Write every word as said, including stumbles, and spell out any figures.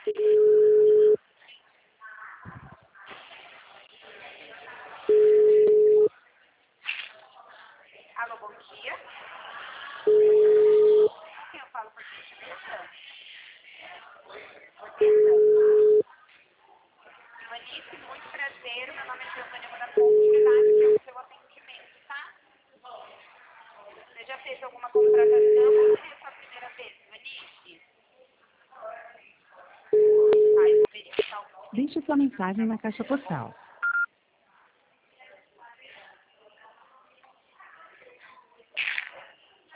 Alô, bom dia. Quem eu falo por gentileza? Manice, muito prazer. Meu nome é Giovanna da Ponte. Obrigada pelo seu atendimento, tá? Você já fez alguma contratação ou seria a sua primeira vez, Manice? Vai verificar o nome. Deixe sua mensagem na caixa postal.